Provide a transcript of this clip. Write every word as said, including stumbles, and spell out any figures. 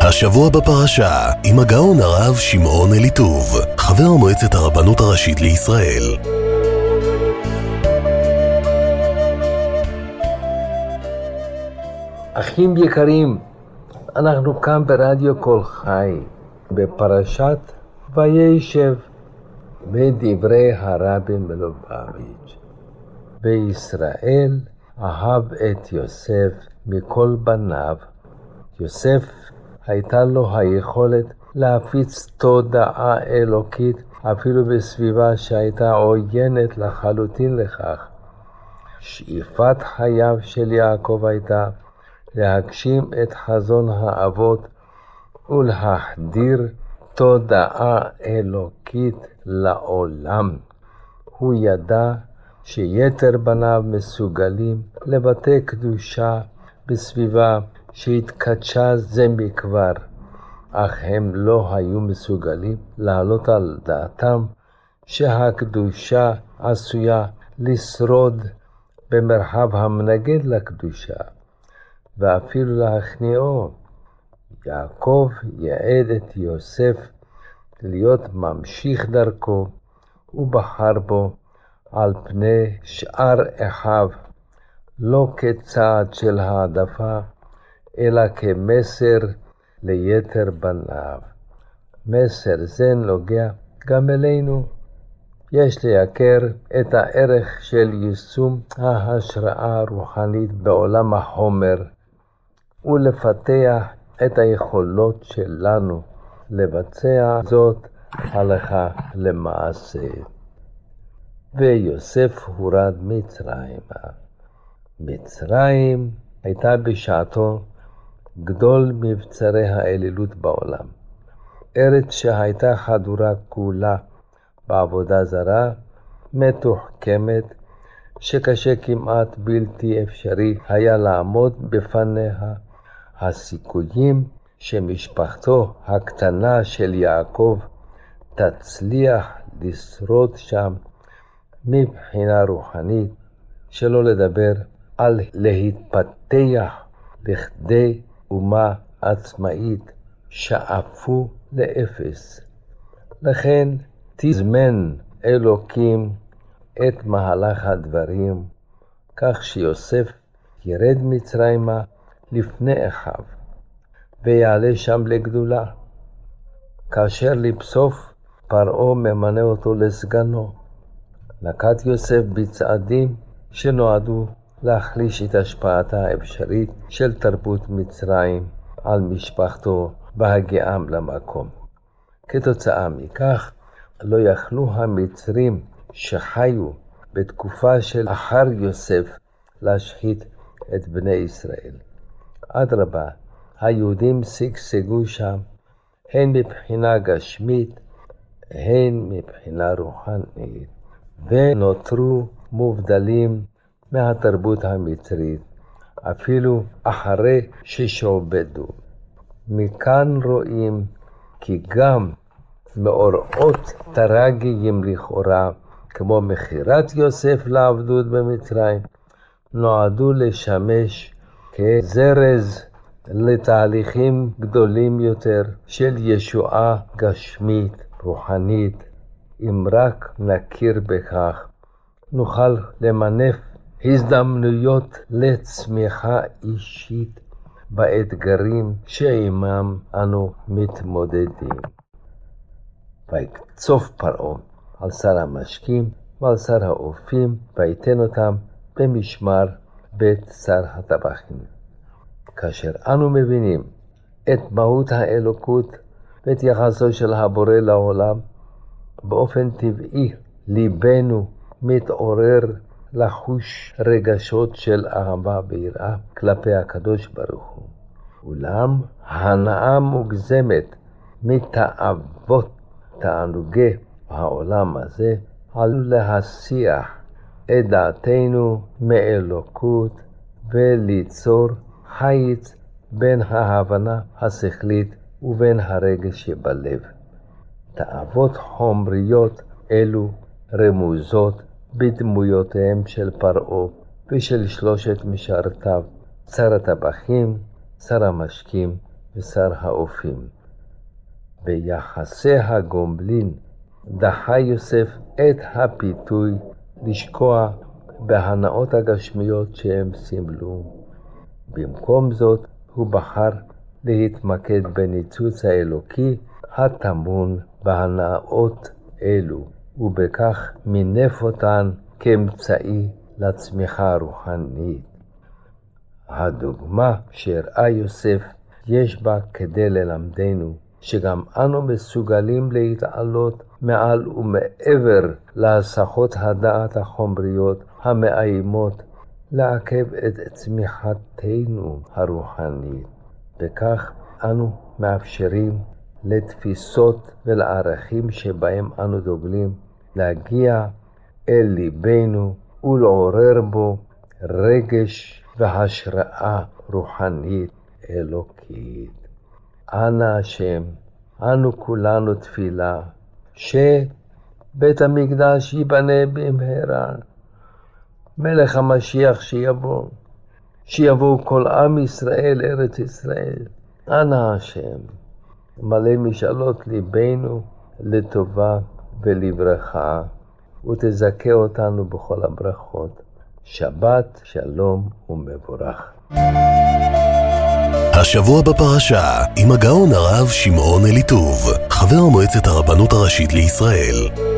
השבוע בפרשה, עם הגאון הרב שמעון אליטוב, חבר מועצת הרבנות הראשית לישראל. אחים יקרים, אנחנו כאן ברדיו כל חי, בפרשת וישב, בדברי הרבי מלובביץ'. וישראל אהב את יוסף מכל בניו. יוסף הייתה לו היכולת להפיץ תודעה אלוקית אפילו בסביבה שהייתה עוינת לחלוטין לכך. שאיפת חייו של יעקב הייתה להגשים את חזון האבות ולהחדיר תודעה אלוקית לעולם. הוא ידע שיתר בניו מסוגלים לבטא קדושה בסביבה שהתקדשה זה מכבר, אך הם לא היו מסוגלים לעלות על דעתם שהקדושה עשויה לשרוד במרחב המנגד לקדושה, ואפילו להכניעו. יעקב יעד את יוסף להיות ממשיך דרכו, ובחר בו על פני שאר אחיו, לא כצעד של העדפה, אלא כמסר ליתר בניו. מסר זה נוגע גם אלינו. יש לייקר את הערך של יישום ההשראה הרוחנית בעולם החומר, ולפתח את היכולות שלנו לבצע זאת הלכה למעשה. ויוסף הורד מצרימה. מצרים הייתה בשעתו גדול מבצרי האלילות בעולם. ארץ שהייתה חדורה כולה בעבודה זרה, מתוחכמת, שקשה כמעט בלתי אפשרי היה לעמוד בפניה. הסיכויים שמשפחתו הקטנה של יעקב תצליח לשרוד שם מבחינה רוחנית, שלא לדבר על להתפתח לכדי אומה עצמאית, שאפו לאפס. לכן תזמן אלוקים את מהלך הדברים, כך שיוסף ירד מצרימה לפני אחיו, ויעלה שם לגדולה. כאשר לבסוף פרעה ממנה אותו לסגנו, נקט יוסף בצעדים שנועדו להחליש את השפעתה האפשרית של תרבות מצרים על משפחתו בהגיעם למקום. כתוצאה מכך, לא יכלו המצרים שחיו בתקופה של אחר יוסף להשחית את בני ישראל. אדרבה, היהודים שגשגו שם, הן מבחינה גשמית, הן מבחינה רוחנית, ונותרו מובדלים מהתרבות המצרית, אפילו אחרי ששועבדו. מכאן רואים כי גם מאורעות טרגיים לכאורה, כמו מכירת יוסף לעבדות במצרים, נועדו לשמש כזרז לתהליכים גדולים יותר של ישועה גשמית, רוחנית. אם רק נכיר בכך, נוכל למנף הזדמנויות לצמיחה אישית באתגרים שעימם אנו מתמודדים. ויקצוף פרעה על שר המשקים ועל שר האופים, ויתן אותם במשמר בית שר הטבחים. כאשר אנו מבינים את מהות האלוקות ואת יחסו של הבורא לעולם, באופן טבעי ליבנו מתעורר לחוש רגשות של אהבה ויראה כלפי הקדוש ברוך הוא. אולם הנאה מוגזמת מתאוות תענוגי העולם הזה עלול להסיח את דעתנו מאלוקות וליצור חיץ בין ההבנה השכלית ובין הרגש שבלב. תאוות חומריות אלו רמוזות בדמויותיהם של פרעה ושל שלושת משרתיו, שר הטבחים, שר המשקים ושר האופים. ביחסי הגומלין דחה יוסף את הפיתוי לשקוע בהנאות הגשמיות שהם סימלו. במקום זאת הוא בחר להתמקד בניצוץ האלוקי הטמון בהנאות אלו, ובכך מינף אותן כאמצעי לצמיחה הרוחנית. הדוגמה שהראה יוסף יש בה כדי ללמדנו שגם אנו מסוגלים להתעלות מעל ומעבר להסחות הדעת החומריות המאיימות לעכב את צמיחתנו הרוחנית. בכך אנו מאפשרים לתפיסות ולערכים שבהם אנו דוגלים להגיע אל ליבנו ולעורר בו רגש והשראה רוחנית אלוקית. אנא השם, אנו כולנו תפילה שבית המקדש ייבנה במהרה, מלך המשיח שיבוא, שיבוא כל עם ישראל ארץ ישראל. אנא השם, מלא משאלות ליבנו לטובה ולברכה, ותזכה אותנו בכל הברכות. שבת שלום ומבורך. השבוע בפרשה עם הגאון הרב שמעון אליטוב, חבר מועצת הרבנות הראשית לישראל.